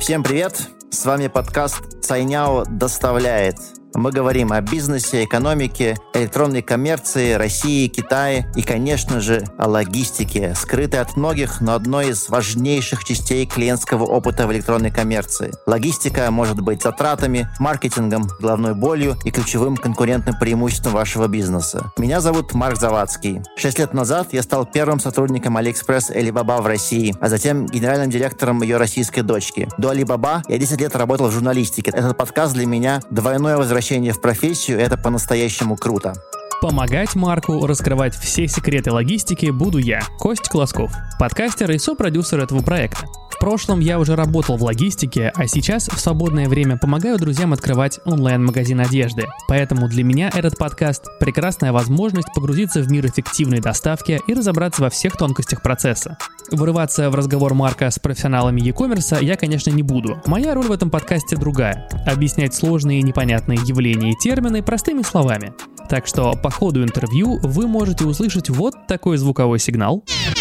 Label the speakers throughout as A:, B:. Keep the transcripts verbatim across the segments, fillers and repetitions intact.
A: Всем привет! С вами подкаст «Сайняо доставляет». Мы говорим о бизнесе, экономике, электронной коммерции, России, Китае и, конечно же, о логистике, скрытой от многих, но одной из важнейших частей клиентского опыта в электронной коммерции. Логистика может быть затратами, маркетингом, головной болью и ключевым конкурентным преимуществом вашего бизнеса. Меня зовут Марк Завадский. Шесть лет назад я стал первым сотрудником AliExpress Alibaba в России, а затем генеральным директором ее российской дочки. До Alibaba я десять лет работал в журналистике. Этот подкаст для меня двойное возвращение в профессию, это по-настоящему круто.
B: Помогать Марку раскрывать все секреты логистики буду я, Костя Колосков, подкастер и сопродюсер этого проекта. В прошлом я уже работал в логистике, а сейчас в свободное время помогаю друзьям открывать онлайн-магазин одежды. Поэтому для меня этот подкаст – прекрасная возможность погрузиться в мир эффективной доставки и разобраться во всех тонкостях процесса. Вырываться в разговор Марка с профессионалами e-commerce я, конечно, не буду. Моя роль в этом подкасте другая – объяснять сложные и непонятные явления и термины простыми словами. Так что по ходу интервью вы можете услышать вот такой звуковой сигнал,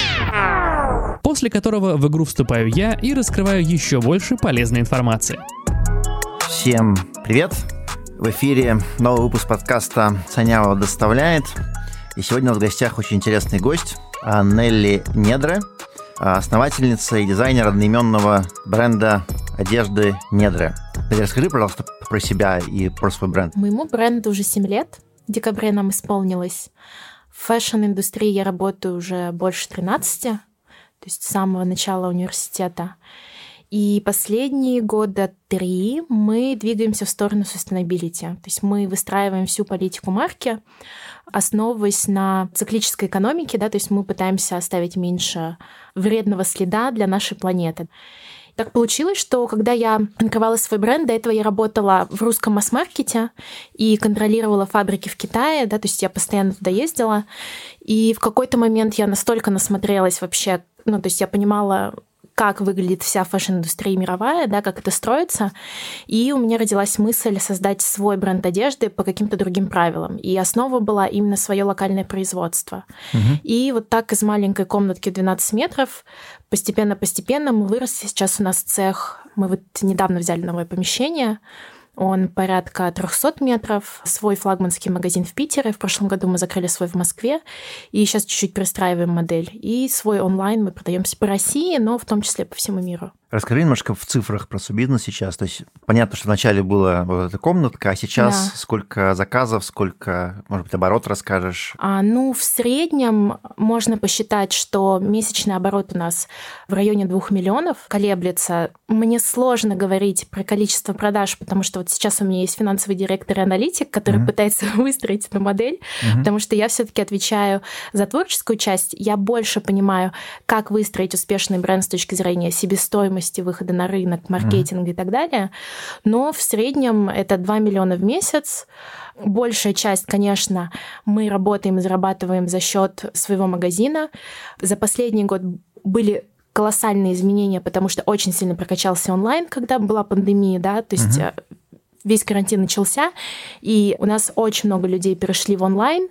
B: после которого в игру вступаю я и раскрываю еще больше полезной информации.
A: Всем привет! В эфире новый выпуск подкаста «Сайняо доставляет». И сегодня у нас в гостях очень интересный гость Нелли Недре, основательница и дизайнер одноименного бренда одежды Недре. Расскажи, пожалуйста, про себя и про свой бренд.
C: Моему бренду уже семь лет. В декабре нам исполнилось. В фэшн-индустрии я работаю уже больше тринадцати, то есть с самого начала университета. И последние года три мы двигаемся в сторону sustainability. То есть мы выстраиваем всю политику марки, основываясь на циклической экономике, да, то есть мы пытаемся оставить меньше вредного следа для нашей планеты. Так получилось, что когда я открывала свой бренд, до этого я работала в русском масс-маркете и контролировала фабрики в Китае, да, то есть я постоянно туда ездила. И в какой-то момент я настолько насмотрелась вообще, ну, то есть я понимала, как выглядит вся фэшн-индустрия мировая, да, как это строится. И у меня родилась мысль создать свой бренд одежды по каким-то другим правилам. И основа была именно свое локальное производство. Угу. И вот так из маленькой комнатки двенадцать метров постепенно-постепенно мы выросли. Сейчас у нас цех, мы вот недавно взяли новое помещение, он порядка триста метров, свой флагманский магазин в Питере. В прошлом году мы закрыли свой в Москве, и сейчас чуть-чуть перестраиваем модель. И свой онлайн мы продаемся по России, но в том числе по всему миру.
A: Расскажи немножко в цифрах про свой бизнес сейчас. То есть понятно, что вначале была вот эта комнатка, а сейчас да. Сколько заказов, сколько, может быть, оборот расскажешь?
C: А, ну, в среднем можно посчитать, что месячный оборот у нас в районе двух миллионов колеблется. Мне сложно говорить про количество продаж, потому что вот сейчас у меня есть финансовый директор и аналитик, который mm-hmm. пытается выстроить эту модель, mm-hmm. потому что я все-таки отвечаю за творческую часть. Я больше понимаю, как выстроить успешный бренд с точки зрения себестоимости, выхода на рынок, маркетинга mm-hmm. и так далее. Но в среднем это два миллиона в месяц. Большая часть, конечно, мы работаем и зарабатываем за счет своего магазина. За последний год были колоссальные изменения, потому что очень сильно прокачался онлайн, когда была пандемия, да, то есть mm-hmm. весь карантин начался, и у нас очень много людей перешли в онлайн,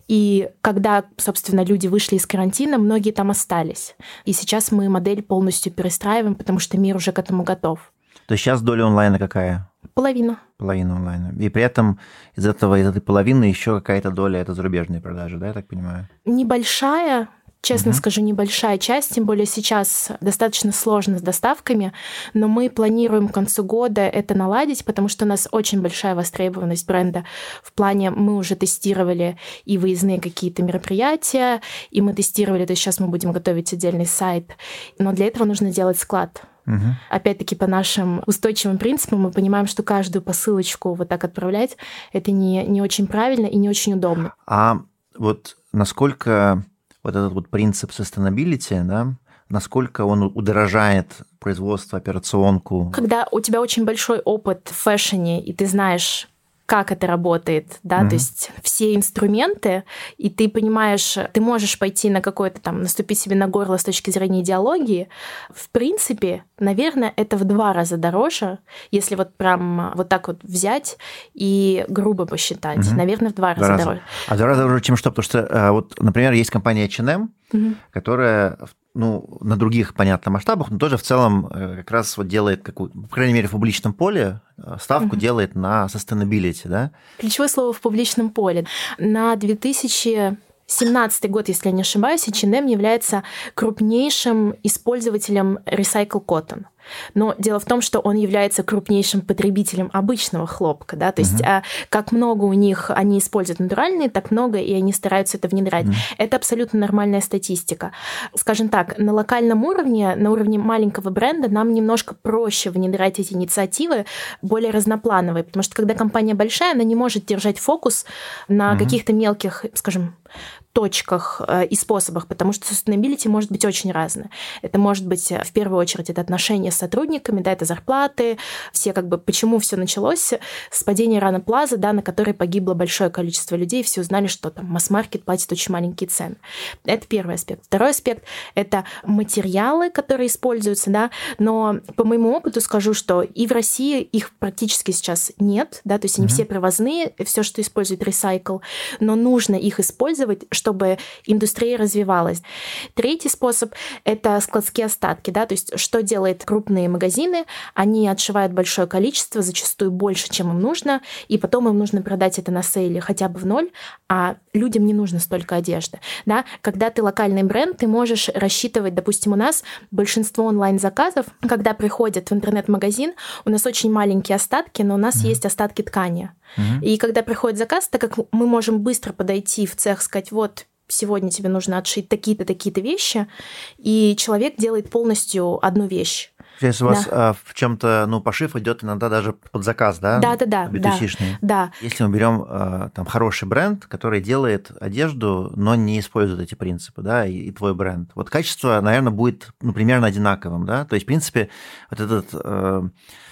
C: и когда, собственно, люди вышли из карантина, многие там остались. И сейчас мы модель полностью перестраиваем, потому что мир уже к этому готов.
A: То есть сейчас доля онлайна какая?
C: Половина.
A: Половина онлайна. И при этом из этого, из этой половины еще какая-то доля – это зарубежные продажи, да, я так понимаю?
C: Небольшая. Честно uh-huh. скажу, небольшая часть, тем более сейчас достаточно сложно с доставками, но мы планируем к концу года это наладить, потому что у нас очень большая востребованность бренда. В плане мы уже тестировали и выездные какие-то мероприятия, и мы тестировали, то есть сейчас мы будем готовить отдельный сайт, но для этого нужно делать склад. Uh-huh. Опять-таки, по нашим устойчивым принципам мы понимаем, что каждую посылочку вот так отправлять это не, не очень правильно и не очень удобно.
A: А вот насколько... Вот этот вот принцип sustainability, да, насколько он удорожает производство, операционку? Когда
C: у тебя очень большой опыт в фэшне, и ты знаешь, как это работает, да, mm-hmm. то есть все инструменты, и ты понимаешь, ты можешь пойти на какое-то там, наступить себе на горло с точки зрения идеологии. В принципе, наверное, это в два раза дороже, если вот прям вот так вот взять и грубо посчитать. Mm-hmm. Наверное, в два, два раза, раза дороже.
A: А в два раза дороже, чем что? Потому что, вот, например, есть компания эйч энд эм, mm-hmm. которая ну, на других, понятно, масштабах, но тоже в целом как раз вот делает, какую, по крайней мере, в публичном поле ставку mm-hmm. делает на sustainability, да?
C: Ключевое слово в публичном поле. На две тысячи семнадцатый год, если я не ошибаюсь, эйч энд эм является крупнейшим использователем recycle cotton. Но дело в том, что он является крупнейшим потребителем обычного хлопка, да, то есть uh-huh. как много у них они используют натуральные, так много и они стараются это внедрять. Uh-huh. Это абсолютно нормальная статистика. Скажем так, на локальном уровне, на уровне маленького бренда нам немножко проще внедрять эти инициативы, более разноплановые, потому что когда компания большая, она не может держать фокус на uh-huh. каких-то мелких, скажем, точках и способах, потому что sustainability может быть очень разное. Это может быть, в первую очередь, это отношения с сотрудниками, да, это зарплаты, все как бы, почему все началось с падения Рана Плаза, да, на которой погибло большое количество людей, все узнали, что там масс-маркет платит очень маленькие цены. Это первый аспект. Второй аспект — это материалы, которые используются, да, но по моему опыту скажу, что и в России их практически сейчас нет, да, то есть они mm-hmm. все привозные, все, что использует ресайкл, но нужно их использовать, чтобы индустрия развивалась. Третий способ — это складские остатки, да, то есть что делают крупные магазины, они отшивают большое количество, зачастую больше, чем им нужно, и потом им нужно продать это на сейле хотя бы в ноль, а людям не нужно столько одежды. Да? Когда ты локальный бренд, ты можешь рассчитывать, допустим, у нас большинство онлайн-заказов, когда приходят в интернет-магазин, у нас очень маленькие остатки, но у нас mm-hmm. есть остатки ткани. Mm-hmm. И когда приходит заказ, так как мы можем быстро подойти в цех, сказать, вот, сегодня тебе нужно отшить такие-то, такие-то вещи, и человек делает полностью одну вещь.
A: Если у вас да. а, в чем-то, ну, пошив идет иногда даже под заказ, да?
C: Да, да, да.
A: би ту си-шный.
C: Да.
A: Если мы берем а, там хороший бренд, который делает одежду, но не использует эти принципы, да, и, и твой бренд. Вот качество, наверное, будет, ну, примерно одинаковым, да. То есть, в принципе, вот этот а,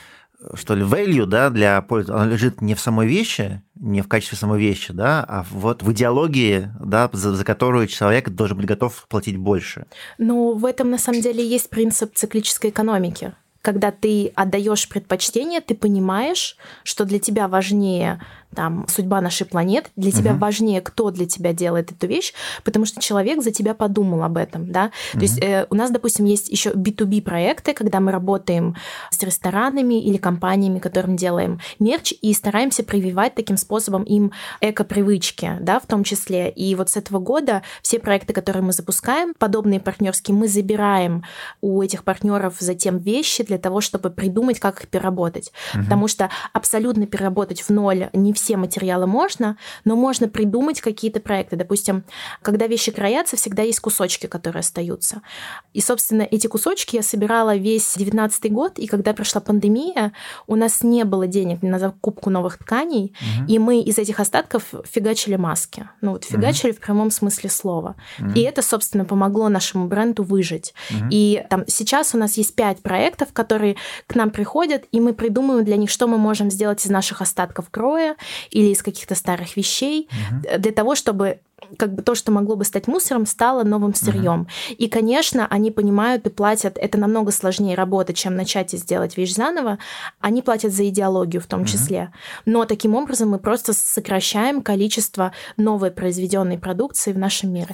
A: что ли, value, да, для пользователя, он лежит не в самой вещи, не в качестве самой вещи, да, а вот в идеологии, да, за, за которую человек должен быть готов платить больше.
C: Ну, в этом на самом деле есть принцип циклической экономики. Когда ты отдаешь предпочтение, ты понимаешь, что для тебя важнее там, судьба нашей планеты, для тебя uh-huh. важнее, кто для тебя делает эту вещь, потому что человек за тебя подумал об этом, да. Uh-huh. То есть э, у нас, допустим, есть еще би ту би проекты, когда мы работаем с ресторанами или компаниями, которым делаем мерч, и стараемся прививать таким способом им эко-привычки, да, в том числе. И вот с этого года все проекты, которые мы запускаем, подобные партнерские, мы забираем у этих партнеров затем вещи для того, чтобы придумать, как их переработать. Uh-huh. Потому что абсолютно переработать в ноль не все материалы можно, но можно придумать какие-то проекты. Допустим, когда вещи краятся, всегда есть кусочки, которые остаются. И, собственно, эти кусочки я собирала весь девятнадцатый год, и когда пришла пандемия, у нас не было денег на закупку новых тканей, uh-huh. и мы из этих остатков фигачили маски. Ну вот фигачили uh-huh. в прямом смысле слова. Uh-huh. И это, собственно, помогло нашему бренду выжить. Uh-huh. И там сейчас у нас есть пять проектов, которые к нам приходят, и мы придумываем для них, что мы можем сделать из наших остатков кроя или из каких-то старых вещей, uh-huh. для того, чтобы как бы то, что могло бы стать мусором, стало новым сырьем. Uh-huh. И, конечно, они понимают и платят, это намного сложнее работа, чем начать и сделать вещь заново, они платят за идеологию в том uh-huh. числе. Но таким образом мы просто сокращаем количество новой произведенной продукции в нашем мире.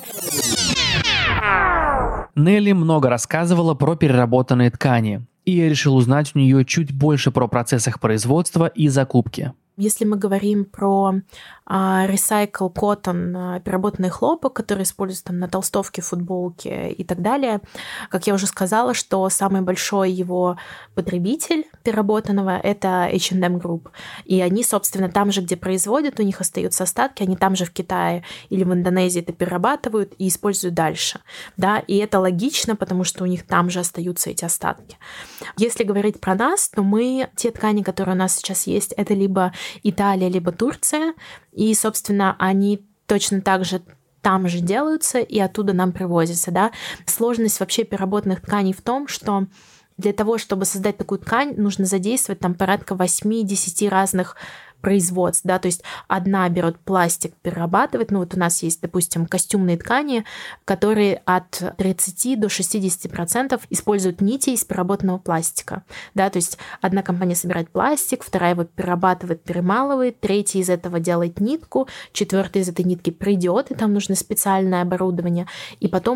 B: Нелли много рассказывала про переработанные ткани, и я решил узнать у нее чуть больше про процесс их производства и закупки.
C: Если мы говорим про recycle cotton, переработанный хлопок, который используется там на толстовке, футболке и так далее, как я уже сказала, что самый большой его потребитель переработанного — это эйч энд эм Group. И они, собственно, там же, где производят, у них остаются остатки, они там же в Китае или в Индонезии это перерабатывают и используют дальше. Да? И это логично, потому что у них там же остаются эти остатки. Если говорить про нас, то мы, те ткани, которые у нас сейчас есть, это либо Италия, либо Турция, и, собственно, они точно так же там же делаются и оттуда нам привозятся, да. Сложность вообще переработанных тканей в том, что для того, чтобы создать такую ткань, нужно задействовать там порядка восемь-десять разных производств, да, то есть одна берет пластик, перерабатывает, ну вот у нас есть, допустим, костюмные ткани, которые от тридцати до шестидесяти процентов используют нити из переработанного пластика, да, то есть одна компания собирает пластик, вторая его перерабатывает, перемалывает, третья из этого делает нитку, четвертая из этой нитки придет, и там нужно специальное оборудование, и потом уже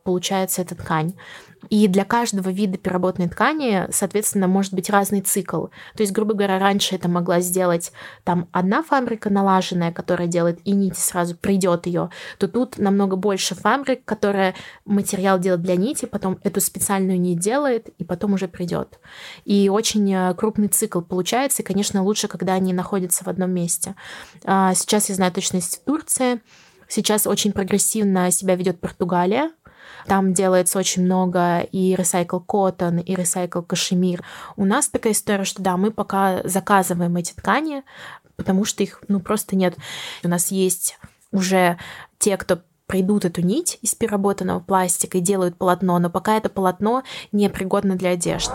C: получается эта ткань. И для каждого вида переработанной ткани, соответственно, может быть разный цикл. То есть, грубо говоря, раньше это могла сделать там одна фабрика налаженная, которая делает и нить, сразу придет ее, то тут намного больше фабрик, которая материал делает для нити, потом эту специальную нить делает, и потом уже придет. И очень крупный цикл получается, и, конечно, лучше, когда они находятся в одном месте. Сейчас, я знаю, точно есть в Турции. Сейчас очень прогрессивно себя ведет Португалия. Там делается очень много и recycle cotton, и recycle кашемир. У нас такая история, что да, мы пока заказываем эти ткани, потому что их ну, просто нет. У нас есть уже те, кто придут эту нить из переработанного пластика и делают полотно, но пока это полотно не пригодно для одежды.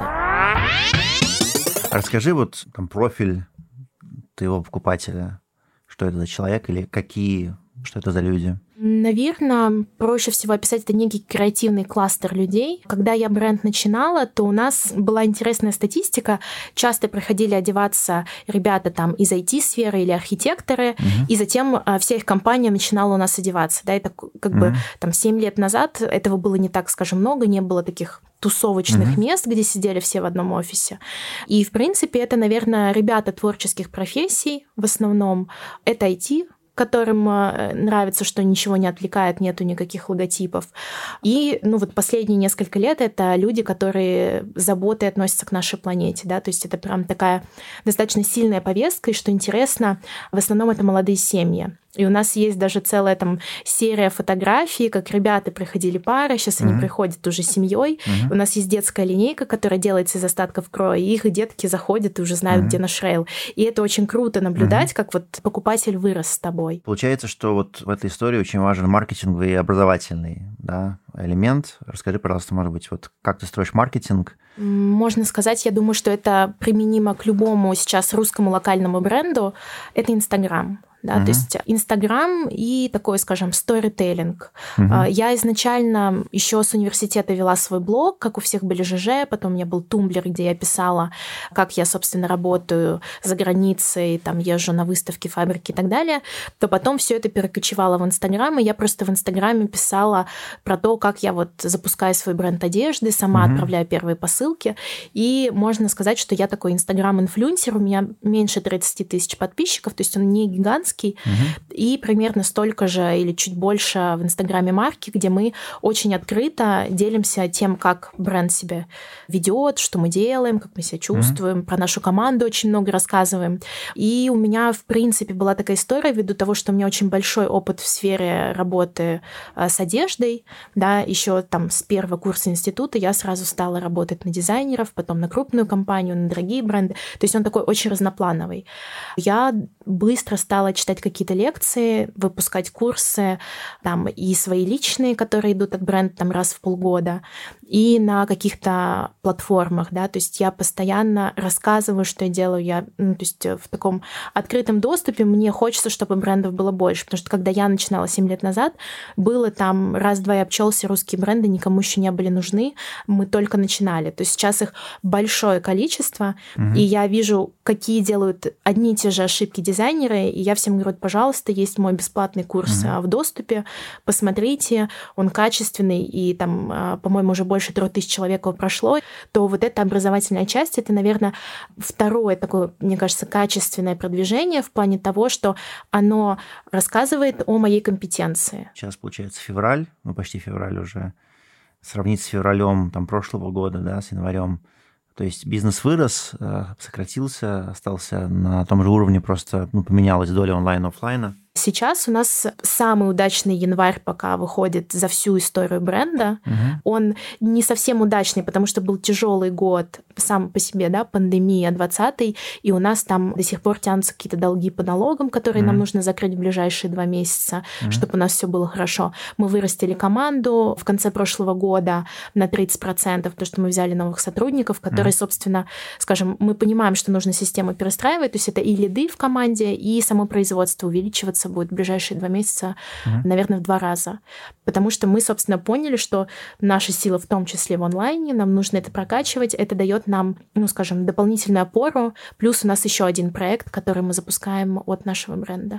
A: Расскажи вот там профиль твоего покупателя. Что это за человек или какие, что это за люди?
C: Наверное, проще всего описать это некий креативный кластер людей. Когда я бренд начинала, то у нас была интересная статистика. Часто приходили одеваться ребята там из ай ти-сферы или архитекторы, uh-huh. и затем вся их компания начинала у нас одеваться. Да, это как uh-huh. бы там семь лет назад этого было не так, скажем, много, не было таких тусовочных uh-huh. мест, где сидели все в одном офисе. И, в принципе, это, наверное, ребята творческих профессий в основном. Это ай ти, которым нравится, что ничего не отвлекает, нету никаких логотипов. И ну, вот последние несколько лет это люди, которые с заботой относятся к нашей планете. Да? То есть это прям такая достаточно сильная повестка, и что интересно, в основном это молодые семьи. И у нас есть даже целая там серия фотографий, как ребята приходили пары, сейчас mm-hmm. они приходят уже семьей. Mm-hmm. У нас есть детская линейка, которая делается из остатков кроя, и их детки заходят и уже знают, mm-hmm. где наш рейл. И это очень круто наблюдать, mm-hmm. как вот покупатель вырос с тобой.
A: Получается, что вот в этой истории очень важен маркетинговый и образовательный, да, элемент. Расскажи, пожалуйста, может быть, вот как ты строишь маркетинг?
C: Можно сказать, я думаю, что это применимо к любому сейчас русскому локальному бренду. Это Инстаграм. Да, uh-huh. То есть Инстаграм и такой, скажем, сторителлинг. Uh-huh. Я изначально еще с университета вела свой блог, как у всех были ЖЖ, потом у меня был Тумблер, где я писала, как я, собственно, работаю за границей, там езжу на выставки, фабрики и так далее. То потом все это перекочевало в Инстаграм, и я просто в Инстаграме писала про то, как я вот запускаю свой бренд одежды, сама uh-huh. отправляю первые посылки. И можно сказать, что я такой Инстаграм-инфлюенсер, у меня меньше тридцать тысяч подписчиков, то есть он не гигантский, Uh-huh. и примерно столько же или чуть больше в Инстаграме марки, где мы очень открыто делимся тем, как бренд себя ведет, что мы делаем, как мы себя чувствуем, uh-huh. про нашу команду очень много рассказываем. И у меня, в принципе, была такая история ввиду того, что у меня очень большой опыт в сфере работы с одеждой, да, еще там с первого курса института я сразу стала работать на дизайнеров, потом на крупную компанию, на дорогие бренды. То есть он такой очень разноплановый. Я быстро стала читать какие-то лекции, выпускать курсы, там, и свои личные, которые идут от бренда там, раз в полгода, и на каких-то платформах, да, то есть я постоянно рассказываю, что я делаю, я, ну, то есть в таком открытом доступе мне хочется, чтобы брендов было больше, потому что когда я начинала семь лет назад, было там раз-два и обчелся, русские бренды никому еще не были нужны, мы только начинали, то есть сейчас их большое количество, угу. и я вижу, какие делают одни и те же ошибки дизайнеры, и я всем говорю, пожалуйста, есть мой бесплатный курс mm-hmm. в доступе, посмотрите, он качественный, и там, по-моему, уже больше трех тысяч человек его прошло, то вот эта образовательная часть, это, наверное, второе такое, мне кажется, качественное продвижение в плане того, что оно рассказывает о моей компетенции.
A: Сейчас, получается, февраль, ну, почти февраль уже, сравнить с февралем там, прошлого года, да, с январем. То есть бизнес вырос, сократился, остался на том же уровне, просто ну, поменялась доля онлайн-оффлайна.
C: Сейчас у нас самый удачный январь пока выходит за всю историю бренда. Угу. Он не совсем удачный, потому что был тяжелый год сам по себе, да, пандемия двадцатый, и у нас там до сих пор тянутся какие-то долги по налогам, которые угу. нам нужно закрыть в ближайшие два месяца, угу. чтобы у нас все было хорошо. Мы вырастили команду в конце прошлого года на тридцать процентов, потому что мы взяли новых сотрудников, которые, угу. собственно, скажем, мы понимаем, что нужно систему перестраивать, то есть это и лиды в команде, и само производство увеличиваться будет в ближайшие два месяца, uh-huh. наверное, в два раза. Потому что мы, собственно, поняли, что наша сила в том числе в онлайне, нам нужно это прокачивать, это дает нам, ну, скажем, дополнительную опору, плюс у нас еще один проект, который мы запускаем от нашего бренда.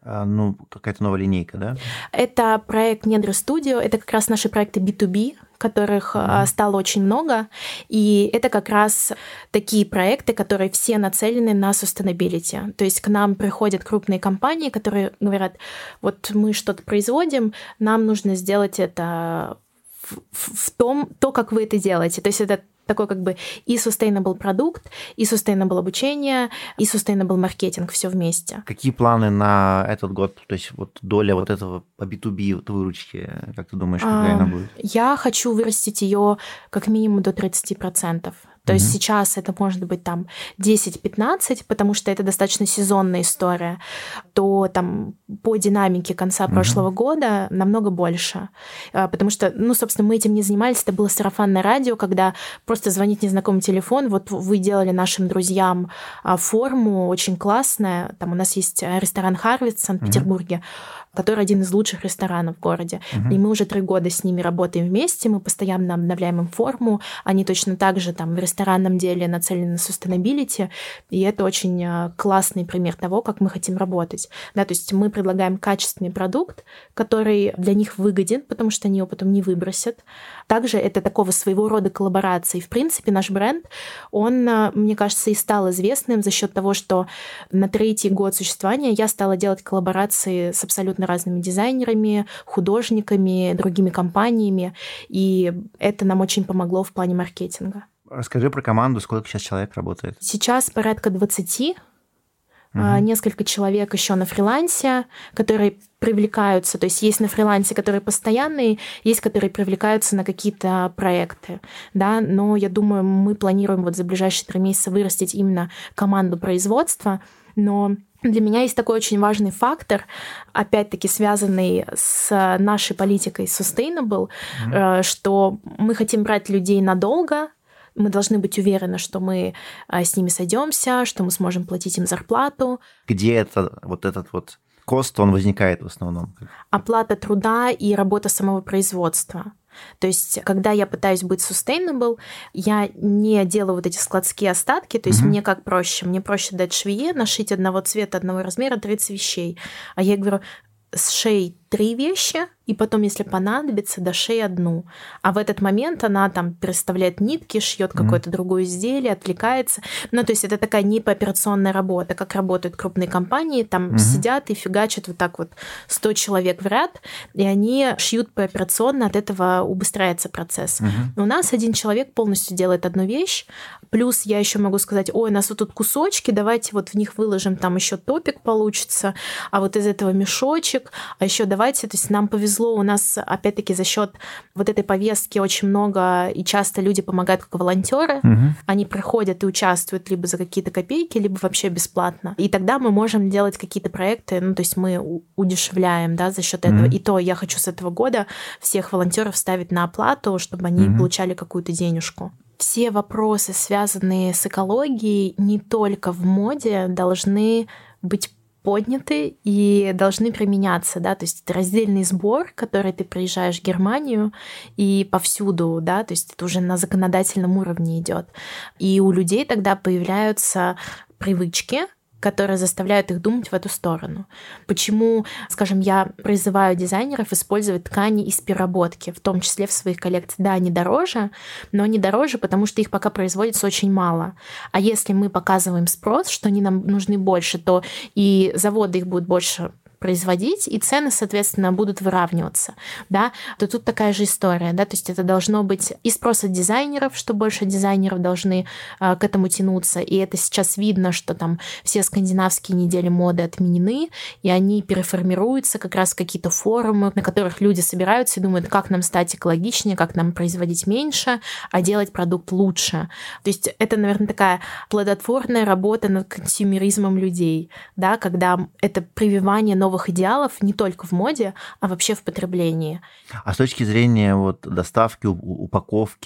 A: А, ну, какая-то новая линейка, да?
C: Это проект Недра Studio, это как раз наши проекты би ту би, которых mm-hmm. стало очень много, и это как раз такие проекты, которые все нацелены на sustainability. То есть к нам приходят крупные компании, которые говорят, вот мы что-то производим, нам нужно сделать это в, в том, то, как вы это делаете. То есть это такой как бы и sustainable продукт, и sustainable обучение, и sustainable маркетинг, все вместе.
A: Какие планы на этот год? То есть вот доля вот этого по би ту би выручки, как ты думаешь, какая а, она будет?
C: Я хочу вырастить ее как минимум до тридцать процентов. То mm-hmm. есть сейчас это может быть там десять-пятнадцать, потому что это достаточно сезонная история, то там по динамике конца mm-hmm. прошлого года намного больше. Потому что, ну, собственно, мы этим не занимались, это было сарафанное радио, когда просто звонит незнакомый телефон, вот вы делали нашим друзьям форму, очень классная, там у нас есть ресторан «Харвест» в Санкт-Петербурге, mm-hmm. который один из лучших ресторанов в городе. Mm-hmm. И мы уже три года с ними работаем вместе, мы постоянно обновляем им форму, они точно так же там в ресторанном деле нацелены на sustainability, и это очень классный пример того, как мы хотим работать. Да, то есть мы предлагаем качественный продукт, который для них выгоден, потому что они его потом не выбросят. Также это такого своего рода коллаборации. В принципе, наш бренд, он, мне кажется, и стал известным за счет того, что на третий год существования я стала делать коллаборации с абсолютно разными дизайнерами, художниками, другими компаниями, и это нам очень помогло в плане маркетинга.
A: Расскажи про команду, сколько сейчас человек работает?
C: Сейчас порядка двадцати, угу. несколько человек еще на фрилансе, которые привлекаются, то есть есть на фрилансе, которые постоянные, есть, которые привлекаются на какие-то проекты, да, но я думаю, мы планируем вот за ближайшие три месяца вырастить именно команду производства, но для меня есть такой очень важный фактор, опять-таки связанный с нашей политикой sustainable, mm-hmm. что мы хотим брать людей надолго, мы должны быть уверены, что мы с ними сойдемся, что мы сможем платить им зарплату.
A: Где это, вот этот вот кост, он возникает в основном?
C: Оплата труда и работа самого производства. То есть, когда я пытаюсь быть sustainable, я не делаю вот эти складские остатки, то есть mm-hmm. мне как проще? Мне проще дать швее, нашить одного цвета, одного размера тридцать вещей. А я говорю, сшей три вещи, и потом, если понадобится, дошей одну. А в этот момент она там переставляет нитки, шьет mm-hmm. какое-то другое изделие, отвлекается. Ну, то есть это такая не пооперационная работа, как работают крупные компании, там mm-hmm. сидят и фигачат вот так вот сто человек в ряд, и они шьют пооперационно, от этого убыстряется процесс. Mm-hmm. У нас один человек полностью делает одну вещь, плюс я еще могу сказать, ой, у нас вот тут кусочки, давайте вот в них выложим, там еще топик получится, а вот из этого мешочек, а еще давайте, то есть нам повезло, у нас, опять-таки, за счет вот этой повестки очень много, и часто люди помогают как волонтеры. Угу. Они приходят и участвуют либо за какие-то копейки, либо вообще бесплатно. И тогда мы можем делать какие-то проекты, ну, то есть мы удешевляем, да, за счет этого. Угу. И то я хочу с этого года всех волонтеров ставить на оплату, чтобы они угу. получали какую-то денежку. Все вопросы, связанные с экологией, не только в моде, должны быть подняты и должны применяться, да, то есть это раздельный сбор, который ты приезжаешь в Германию и повсюду, да, то есть это уже на законодательном уровне идет. И у людей тогда появляются привычки, которые заставляют их думать в эту сторону. Почему, скажем, я призываю дизайнеров использовать ткани из переработки, в том числе в своих коллекциях. Да, они дороже, но они дороже, потому что их пока производится очень мало. А если мы показываем спрос, что они нам нужны больше, то и заводы их будут больше производить, и цены, соответственно, будут выравниваться, да, то тут такая же история, да, то есть это должно быть и спрос от дизайнеров, что больше дизайнеров должны а, к этому тянуться, и это сейчас видно, что там все скандинавские недели моды отменены, и они переформируются как раз в какие-то форумы, на которых люди собираются и думают, как нам стать экологичнее, как нам производить меньше, а делать продукт лучше. То есть это, наверное, такая плодотворная работа над консюмеризмом людей, да, когда это прививание новых новых идеалов не только в моде, а вообще в потреблении.
A: А с точки зрения вот доставки, упаковки,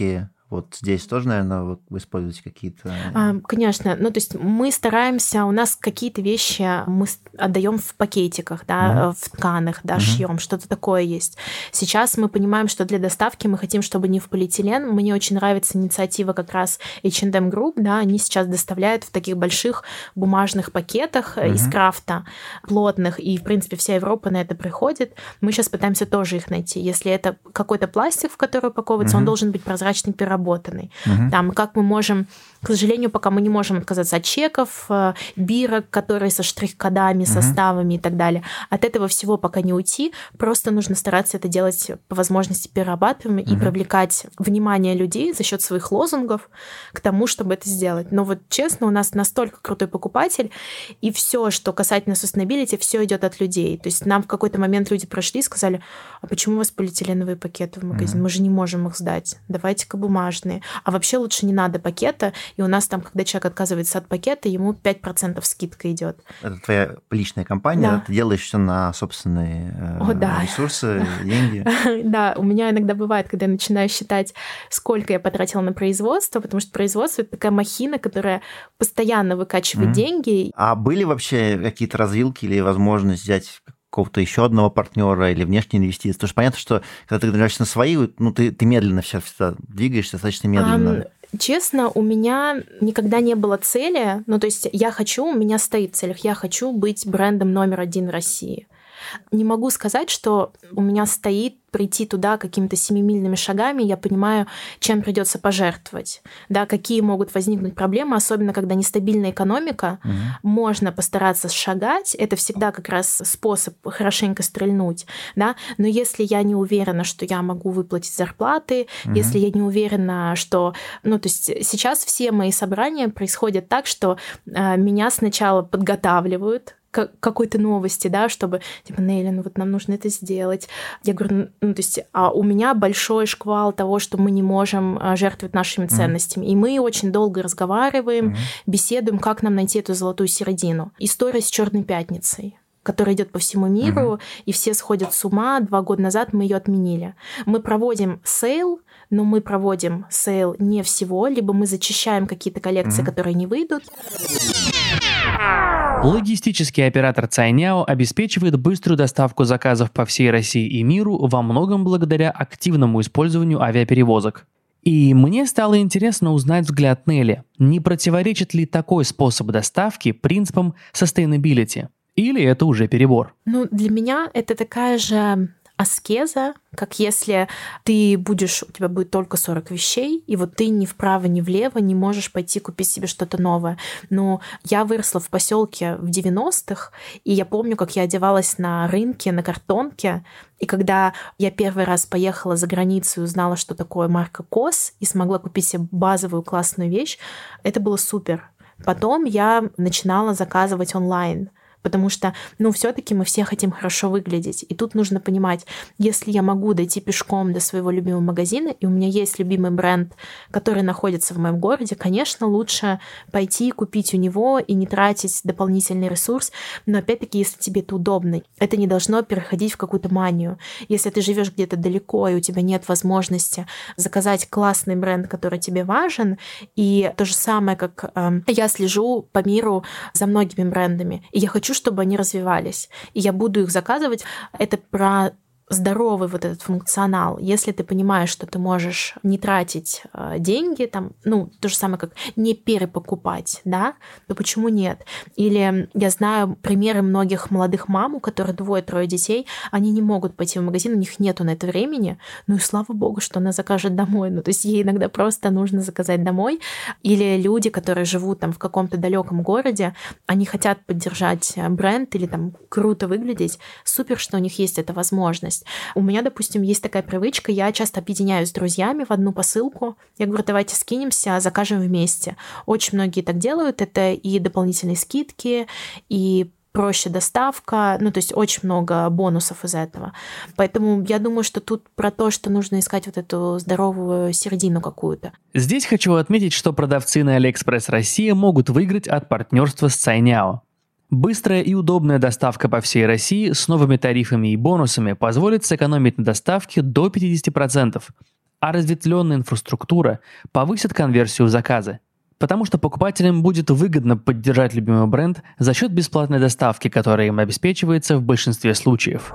A: Вот здесь тоже, наверное, вы используете какие-то...
C: А, конечно. Ну, то есть мы стараемся, у нас какие-то вещи мы отдаем в пакетиках, да, uh-huh. в тканах, да, uh-huh. шьем, что-то такое есть. Сейчас мы понимаем, что для доставки мы хотим, чтобы не в полиэтилен. Мне очень нравится инициатива как раз эйч энд эм Group, да, они сейчас доставляют в таких больших бумажных пакетах uh-huh. из крафта, плотных, и, в принципе, вся Европа на это приходит. Мы сейчас пытаемся тоже их найти. Если это какой-то пластик, в который упаковывается, uh-huh. он должен быть прозрачный, переработанный. Uh-huh. Там, как мы можем, к сожалению, пока мы не можем отказаться от чеков, бирок, которые со штрих-кодами, uh-huh. составами и так далее. От этого всего пока не уйти. Просто нужно стараться это делать по возможности перерабатываемо uh-huh. и привлекать внимание людей за счет своих лозунгов к тому, чтобы это сделать. Но вот честно, у нас настолько крутой покупатель, и все, что касательно sustainability, все идет от людей. То есть нам в какой-то момент люди прошли и сказали: а почему у вас полиэтиленовые пакеты в магазине? Uh-huh. Мы же не можем их сдать. Давайте-ка бумажные. А вообще лучше не надо пакета. И у нас там, когда человек отказывается от пакета, ему пять процентов скидка идет.
A: Это твоя личная компания,
C: да.
A: Ты делаешь все на собственные О, да. ресурсы, деньги.
C: Да, у меня иногда бывает, когда я начинаю считать, сколько я потратила на производство, потому что производство — это такая махина, которая постоянно выкачивает mm-hmm. деньги.
A: А были вообще какие-то развилки или возможность взять какого-то еще одного партнера или внешние инвестиции? Потому что понятно, что когда ты играешь на свои, ну, ты, ты медленно все всегда двигаешься, достаточно медленно. Um...
C: Честно, у меня никогда не было цели, ну, то есть я хочу, у меня стоит в целях, я хочу быть брендом номер один в России. Не могу сказать, что у меня стоит прийти туда какими-то семимильными шагами, я понимаю, чем придется пожертвовать, да, какие могут возникнуть проблемы, особенно когда нестабильная экономика, угу. можно постараться шагать, это всегда как раз способ хорошенько стрельнуть, да, но если я не уверена, что я могу выплатить зарплаты, угу. если я не уверена, что, ну, то есть сейчас все мои собрания происходят так, что э, меня сначала подготавливают к какой-то новости, да, чтобы, типа, Нелли, ну вот нам нужно это сделать. Я говорю, ну, то есть а у меня большой шквал того, что мы не можем жертвовать нашими ценностями. Mm-hmm. И мы очень долго разговариваем, mm-hmm. беседуем, как нам найти эту золотую середину. История с Черной пятницей, которая идет по всему миру, uh-huh. и все сходят с ума. Два года назад мы ее отменили. Мы проводим сейл, но мы проводим сейл не всего, либо мы зачищаем какие-то коллекции, uh-huh. которые не выйдут.
B: Логистический оператор Cainiao обеспечивает быструю доставку заказов по всей России и миру во многом благодаря активному использованию авиаперевозок. И мне стало интересно узнать взгляд Нелли. Не противоречит ли такой способ доставки принципам sustainability? Или это уже перебор?
C: Ну, для меня это такая же аскеза, как если ты будешь, у тебя будет только сорок вещей, и вот ты ни вправо, ни влево не можешь пойти купить себе что-то новое. Но я выросла в поселке в девяностых, и я помню, как я одевалась на рынке, на картонке, и когда я первый раз поехала за границу и узнала, что такое марка Кос, и смогла купить себе базовую классную вещь, это было супер. Потом я начинала заказывать онлайн, потому что, ну, все-таки мы все хотим хорошо выглядеть. И тут нужно понимать, если я могу дойти пешком до своего любимого магазина, и у меня есть любимый бренд, который находится в моем городе, конечно, лучше пойти и купить у него и не тратить дополнительный ресурс. Но опять-таки, если тебе это удобно, это не должно переходить в какую-то манию. Если ты живешь где-то далеко, и у тебя нет возможности заказать классный бренд, который тебе важен, и то же самое, как э, я слежу по миру за многими брендами, и я хочу, чтобы они развивались. И я буду их заказывать. Это про здоровый вот этот функционал. Если ты понимаешь, что ты можешь не тратить э, деньги, там, ну, то же самое, как не перепокупать, да, то почему нет? Или я знаю примеры многих молодых мам, у которых двое-трое детей, они не могут пойти в магазин, у них нету на это времени, ну и слава богу, что она закажет домой. Ну, то есть ей иногда просто нужно заказать домой. Или люди, которые живут там в каком-то далеком городе, они хотят поддержать бренд или там круто выглядеть. Супер, что у них есть эта возможность. У меня, допустим, есть такая привычка, я часто объединяюсь с друзьями в одну посылку. Я говорю, давайте скинемся, закажем вместе. Очень многие так делают. Это и дополнительные скидки, и проще доставка, ну, то есть очень много бонусов из этого. Поэтому я думаю, что тут про то, что нужно искать вот эту здоровую середину какую-то.
B: Здесь хочу отметить, что продавцы на AliExpress Россия могут выиграть от партнерства с Cainiao. Быстрая и удобная доставка по всей России с новыми тарифами и бонусами позволит сэкономить на доставке до пятьдесят процентов. а разветвленная инфраструктура повысит конверсию в заказы. Потому что покупателям будет выгодно поддержать любимый бренд за счет бесплатной доставки, которая им обеспечивается в большинстве случаев.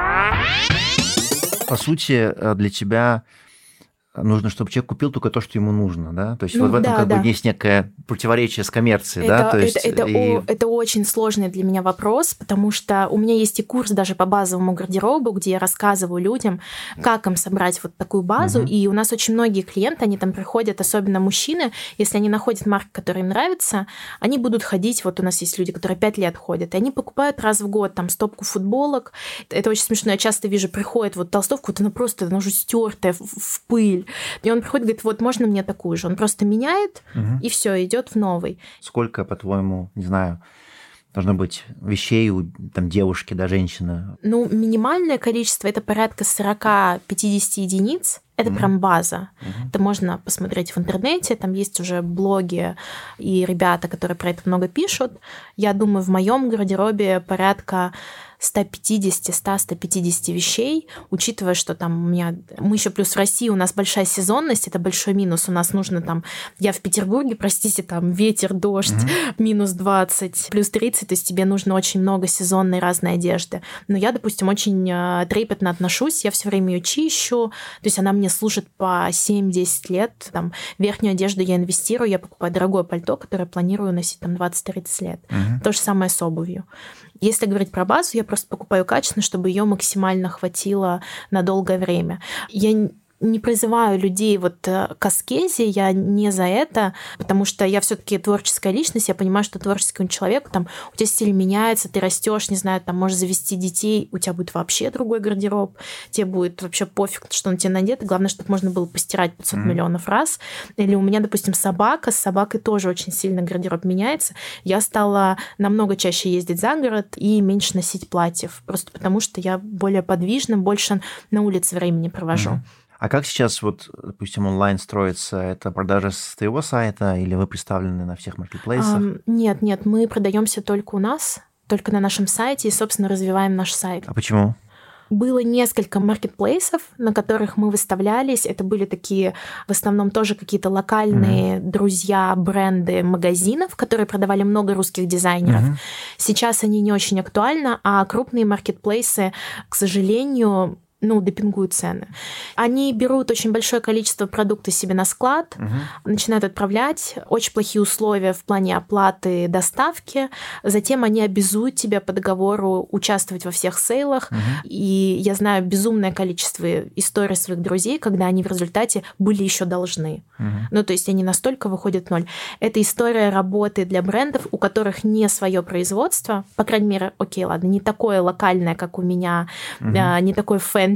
A: По сути, для тебя нужно, чтобы человек купил только то, что ему нужно, да? То есть ну, вот в этом да, как да. бы есть некое противоречие с коммерцией,
C: это,
A: да? То есть,
C: это, это, и... о, это очень сложный для меня вопрос, потому что у меня есть и курс даже по базовому гардеробу, где я рассказываю людям, как им собрать вот такую базу, угу. и у нас очень многие клиенты, они там приходят, особенно мужчины, если они находят марку, которая им нравится, они будут ходить, вот у нас есть люди, которые пять лет ходят, и они покупают раз в год там стопку футболок, это очень смешно, я часто вижу, приходит вот толстовка, вот она просто, она уже стертая в, в пыль, и он приходит и говорит, вот можно мне такую же, он просто меняет, угу. и все, идет в новый.
A: Сколько, по-твоему, не знаю, должно быть вещей у там, девушки, да, женщины?
C: Ну, минимальное количество – это порядка сорок-пятьдесят единиц. Это mm-hmm. прям база. Mm-hmm. Это можно посмотреть в интернете, там есть уже блоги и ребята, которые про это много пишут. Я думаю, в моем гардеробе порядка сто пятьдесят, сто - сто пятьдесят вещей, учитывая, что там у меня... Мы еще плюс в России, у нас большая сезонность, это большой минус. У нас нужно там... Я в Петербурге, простите, там ветер, дождь, mm-hmm. минус двадцать, плюс тридцать, то есть тебе нужно очень много сезонной разной одежды. Но я, допустим, очень трепетно отношусь, я все время ее чищу, то есть она мне служит по семь-десять лет. Там, верхнюю одежду я инвестирую, я покупаю дорогое пальто, которое планирую носить там двадцать-тридцать лет. Mm-hmm. То же самое с обувью. Если говорить про базу, я просто покупаю качественно, чтобы ее максимально хватило на долгое время. Я не призываю людей вот к аскезе, я не за это, потому что я все-таки творческая личность, я понимаю, что творческому человеку там у тебя стиль меняется, ты растешь, не знаю, там можешь завести детей, у тебя будет вообще другой гардероб, тебе будет вообще пофиг, что на тебе надето, главное, чтобы можно было постирать пятьсот mm-hmm. миллионов раз. Или у меня, допустим, собака, с собакой тоже очень сильно гардероб меняется. Я стала намного чаще ездить за город и меньше носить платьев, просто потому что я более подвижна, больше на улице времени провожу. Mm-hmm.
A: А как сейчас, вот, допустим, онлайн строится? Это продажа с твоего сайта или вы представлены на всех маркетплейсах? Um,
C: нет, нет, мы продаемся только у нас, только на нашем сайте и, собственно, развиваем наш сайт.
A: А почему?
C: Было несколько маркетплейсов, на которых мы выставлялись. Это были такие, в основном, тоже какие-то локальные mm-hmm. друзья, бренды магазинов, которые продавали много русских дизайнеров. Mm-hmm. Сейчас они не очень актуальны, а крупные маркетплейсы, к сожалению, ну, демпингуют цены. Они берут очень большое количество продукта себе на склад, угу. начинают отправлять, очень плохие условия в плане оплаты доставки, затем они обязуют тебя по договору участвовать во всех сейлах, угу. и я знаю безумное количество историй своих друзей, когда они в результате были еще должны. Угу. Ну, то есть они настолько выходят в ноль. Это история работы для брендов, у которых не свое производство, по крайней мере, окей, ладно, не такое локальное, как у меня, угу. не такой фэн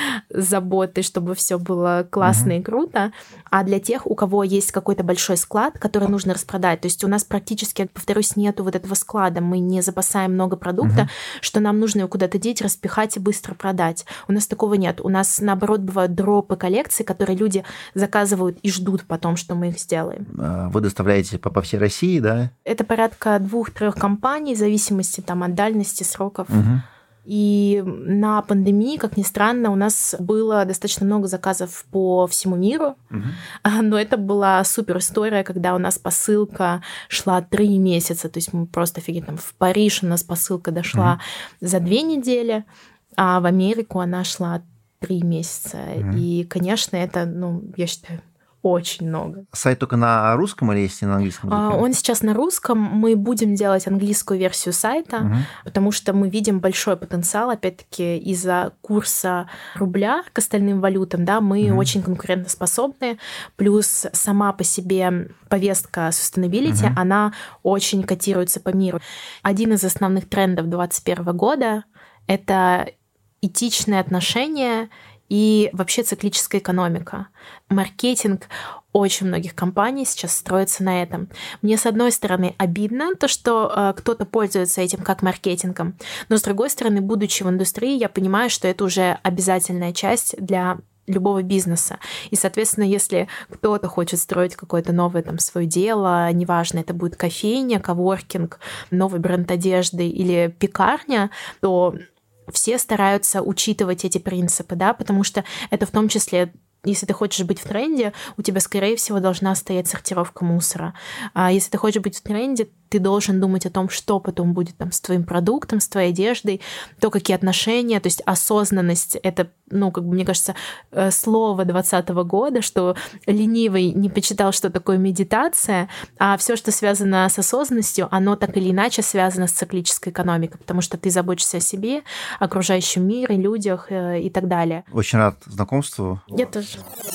C: заботы, чтобы все было классно uh-huh. и круто, а для тех, у кого есть какой-то большой склад, который нужно распродать. То есть у нас практически, повторюсь, нету вот этого склада, мы не запасаем много продукта, uh-huh. что нам нужно его куда-то деть, распихать и быстро продать. У нас такого нет. У нас, наоборот, бывают дропы коллекций, которые люди заказывают и ждут потом, что мы их сделаем.
A: Вы доставляете по, по всей России, да?
C: Это порядка двух-трех компаний, в зависимости там, от дальности, сроков.
A: Uh-huh.
C: И на пандемии, как ни странно, у нас было достаточно много заказов по всему миру, uh-huh. но это была супер история, когда у нас посылка шла три месяца, то есть мы просто офигеть, там в Париж у нас посылка дошла uh-huh. за две недели, а в Америку она шла три месяца. Uh-huh. И, конечно, это, ну, я считаю, очень много.
A: Сайт только на русском или есть и на английском языке?
C: Он сейчас на русском. Мы будем делать английскую версию сайта, угу. потому что мы видим большой потенциал, опять-таки, из-за курса рубля к остальным валютам, да, мы угу. очень конкурентоспособны, плюс сама по себе повестка sustainability, угу. она очень котируется по миру. Один из основных трендов двадцать первого года — это этичные отношения и вообще циклическая экономика. Маркетинг очень многих компаний сейчас строится на этом. Мне, с одной стороны, обидно то, что э, кто-то пользуется этим как маркетингом, но, с другой стороны, будучи в индустрии, я понимаю, что это уже обязательная часть для любого бизнеса. И, соответственно, если кто-то хочет строить какое-то новое там свое дело, неважно, это будет кофейня, коворкинг, новый бренд одежды или пекарня, то все стараются учитывать эти принципы, да, потому что это в том числе Если ты хочешь быть в тренде, у тебя, скорее всего, должна стоять сортировка мусора. А если ты хочешь быть в тренде, ты должен думать о том, что потом будет там с твоим продуктом, с твоей одеждой, то, какие отношения, то есть осознанность — это, ну, как бы, мне кажется, слово двадцатого года, что ленивый не почитал, что такое медитация, а все, что связано с осознанностью, оно так или иначе связано с циклической экономикой, потому что ты заботишься о себе, окружающем мире, людях и так далее.
A: Очень рад знакомству.
C: Я тоже.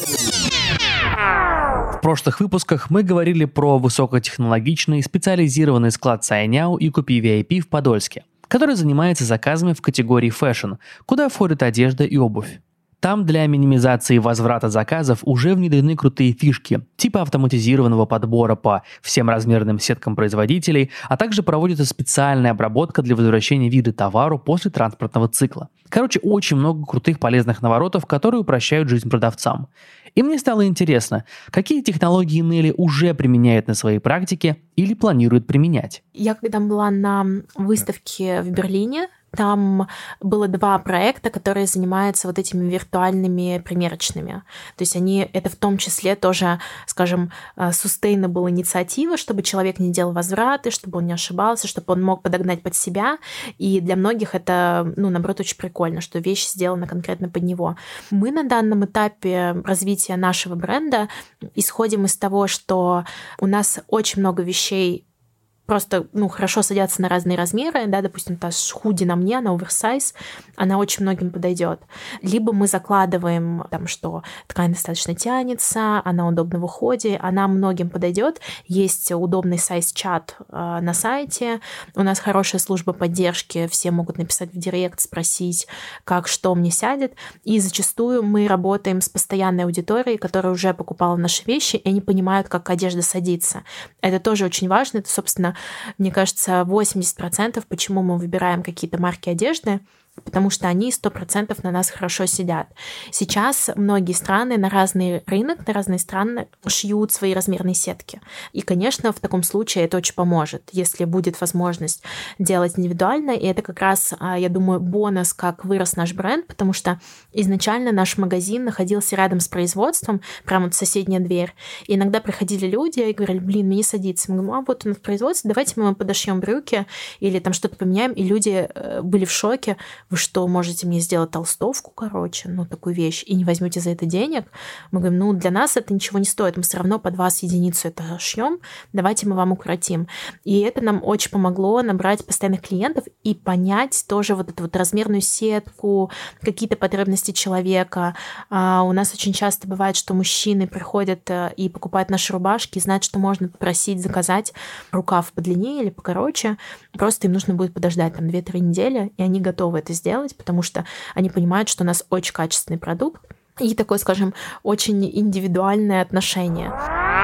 B: В прошлых выпусках мы говорили про высокотехнологичный специализированный склад Cainiao и Купи ви ай пи в Подольске, который занимается заказами в категории фэшн, куда входит одежда и обувь. Там для минимизации возврата заказов уже внедрены крутые фишки, типа автоматизированного подбора по всем размерным сеткам производителей, а также проводится специальная обработка для возвращения вида товару после транспортного цикла. Короче, очень много крутых полезных наворотов, которые упрощают жизнь продавцам. И мне стало интересно, какие технологии Нелли уже применяет на своей практике или планирует применять.
C: Я когда была на выставке в Берлине, там было два проекта, которые занимаются вот этими виртуальными примерочными. То есть они, это в том числе тоже, скажем, sustainable инициатива, чтобы человек не делал возвраты, чтобы он не ошибался, чтобы он мог подогнать под себя. И для многих это, ну, наоборот, очень прикольно, что вещь сделана конкретно под него. Мы на данном этапе развития нашего бренда исходим из того, что у нас очень много вещей просто, ну, хорошо садятся на разные размеры, да, допустим, та худи на мне, она оверсайз, она очень многим подойдет. Либо мы закладываем, там, что ткань достаточно тянется, она удобна в уходе, она многим подойдет. Есть удобный сайз-чат э, на сайте, у нас хорошая служба поддержки, все могут написать в директ, спросить, как, что мне сядет, и зачастую мы работаем с постоянной аудиторией, которая уже покупала наши вещи, и они понимают, как одежда садится. Это тоже очень важно, это, собственно, мне кажется, восемьдесят процентов, почему мы выбираем какие-то марки одежды, потому что они сто процентов на нас хорошо сидят. Сейчас многие страны на разный рынок, на разные страны шьют свои размерные сетки. И, конечно, в таком случае это очень поможет, если будет возможность делать индивидуально. И это как раз, я думаю, бонус, как вырос наш бренд, потому что изначально наш магазин находился рядом с производством, прямо вот соседняя дверь. И иногда приходили люди и говорили: блин, мне не садится. Мы говорим: а вот он в производстве, давайте мы подошьем брюки или там что-то поменяем. И люди были в шоке. Вы что, можете мне сделать толстовку, короче, ну, такую вещь, и не возьмете за это денег? Мы говорим: ну, для нас это ничего не стоит, мы все равно под вас единицу это шьем, давайте мы вам укоротим. И это нам очень помогло набрать постоянных клиентов и понять тоже вот эту вот размерную сетку, какие-то потребности человека. А у нас очень часто бывает, что мужчины приходят и покупают наши рубашки и знают, что можно попросить заказать рукав подлиннее или покороче, просто им нужно будет подождать там две-три недели, и они готовы это сделать, потому что они понимают, что у нас очень качественный продукт и такое, скажем, очень индивидуальное отношение.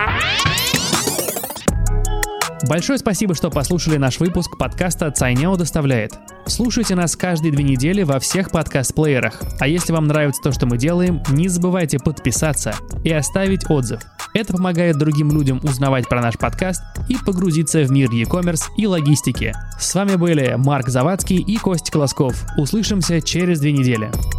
B: Большое спасибо, что послушали наш выпуск подкаста Cainiao доставляет. Слушайте нас каждые две недели во всех подкаст-плеерах. А если вам нравится то, что мы делаем, не забывайте подписаться и оставить отзыв. Это помогает другим людям узнавать про наш подкаст и погрузиться в мир e-commerce и логистики. С вами были Марк Завадский и Костя Колосков. Услышимся через две недели.